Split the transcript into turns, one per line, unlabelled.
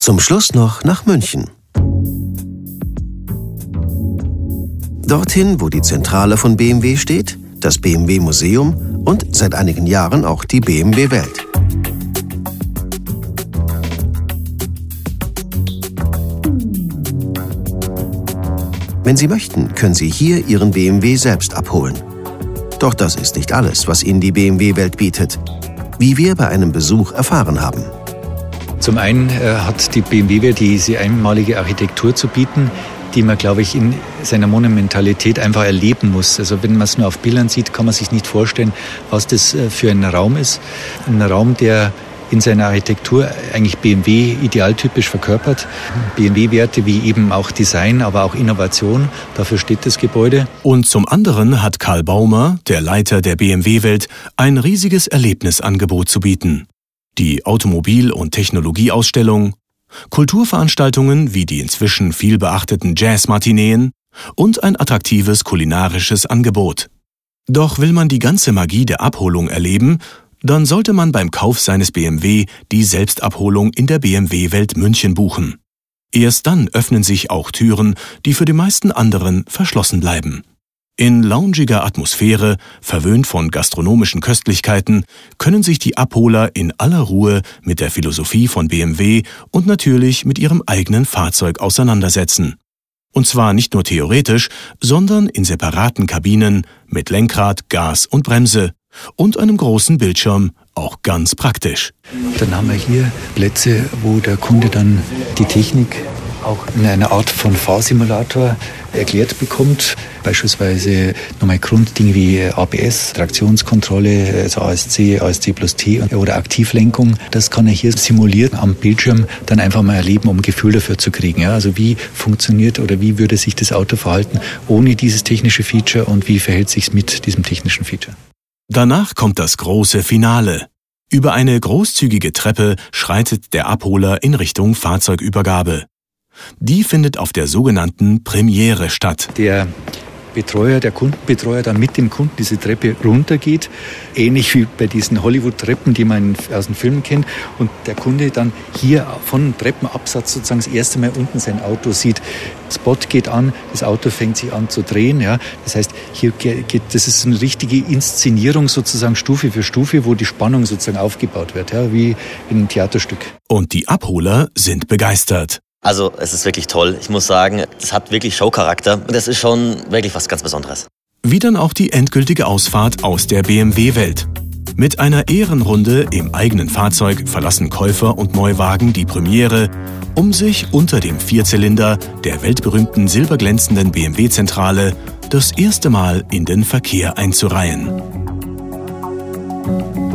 Zum Schluss noch nach München. Dorthin, wo die Zentrale von BMW steht, das BMW Museum und seit einigen Jahren auch die BMW Welt. Wenn Sie möchten, können Sie hier Ihren BMW selbst abholen. Doch das ist nicht alles, was Ihnen die BMW Welt bietet, wie wir bei einem Besuch erfahren haben.
Zum einen hat die BMW Welt diese einmalige Architektur zu bieten, die man, glaube ich, in seiner Monumentalität einfach erleben muss. Also wenn man es nur auf Bildern sieht, kann man sich nicht vorstellen, was das für ein Raum ist. Ein Raum, der in seiner Architektur eigentlich BMW idealtypisch verkörpert. BMW-Werte wie eben auch Design, aber auch Innovation, dafür steht das Gebäude.
Und zum anderen hat Karl Baumer, der Leiter der BMW-Welt, ein riesiges Erlebnisangebot zu bieten. Die Automobil- und Technologieausstellung, Kulturveranstaltungen wie die inzwischen viel beachteten Jazz-Matineen und ein attraktives kulinarisches Angebot. Doch will man die ganze Magie der Abholung erleben, dann sollte man beim Kauf seines BMW die Selbstabholung in der BMW Welt München buchen. Erst dann öffnen sich auch Türen, die für die meisten anderen verschlossen bleiben. In loungiger Atmosphäre, verwöhnt von gastronomischen Köstlichkeiten, können sich die Abholer in aller Ruhe mit der Philosophie von BMW und natürlich mit ihrem eigenen Fahrzeug auseinandersetzen. Und zwar nicht nur theoretisch, sondern in separaten Kabinen mit Lenkrad, Gas und Bremse und einem großen Bildschirm, auch ganz praktisch.
Dann haben wir hier Plätze, wo der Kunde dann die Technik auch in einer Art von Fahrsimulator erklärt bekommt. Beispielsweise nochmal Grunddinge wie ABS, Traktionskontrolle, also ASC, ASC plus T oder Aktivlenkung. Das kann er hier simulieren am Bildschirm, dann einfach mal erleben, um ein Gefühl dafür zu kriegen. Ja, also wie funktioniert oder wie würde sich das Auto verhalten ohne dieses technische Feature und wie verhält sich es mit diesem technischen Feature.
Danach kommt das große Finale. Über eine großzügige Treppe schreitet der Abholer in Richtung Fahrzeugübergabe. Die findet auf der sogenannten Premiere statt.
Der Betreuer, der Kundenbetreuer dann mit dem Kunden diese Treppe runtergeht, ähnlich wie bei diesen Hollywood-Treppen, die man aus den Filmen kennt, und der Kunde dann hier von Treppenabsatz sozusagen das erste Mal unten sein Auto sieht. Spot geht an, das Auto fängt sich an zu drehen. Ja. Das heißt, das ist eine richtige Inszenierung sozusagen Stufe für Stufe, wo die Spannung sozusagen aufgebaut wird, ja, wie in einem Theaterstück.
Und die Abholer sind begeistert.
Also es ist wirklich toll. Ich muss sagen, es hat wirklich Showcharakter. Und das ist schon wirklich was ganz Besonderes.
Wie dann auch die endgültige Ausfahrt aus der BMW-Welt. Mit einer Ehrenrunde im eigenen Fahrzeug verlassen Käufer und Neuwagen die Premiere, um sich unter dem Vierzylinder der weltberühmten silberglänzenden BMW-Zentrale das erste Mal in den Verkehr einzureihen.